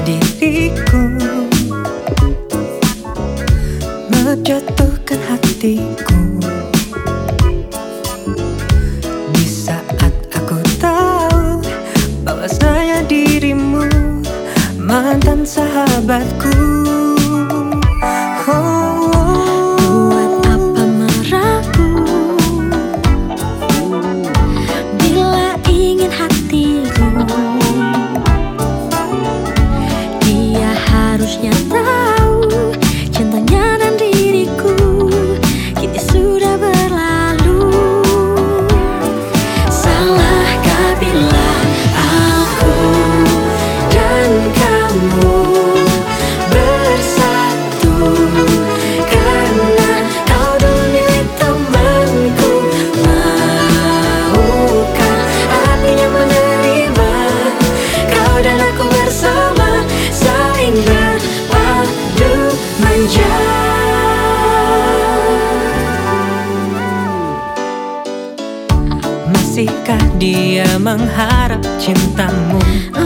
diriku, menjatuhkan hatiku. Di saat aku tahu bahwasanya dirimu mantan sahabatku. Buat apa meragu bila ingin hatiku? Dia harusnya tahu cintanya dan diriku kini sudah berlalu. Salahkah bila aku dan kamu bersatu karena kau dulu milik temanku? Maukah hatinya menerima kau dan aku bersama, saling berpadu manja? Masihkah dia mengharap cintamu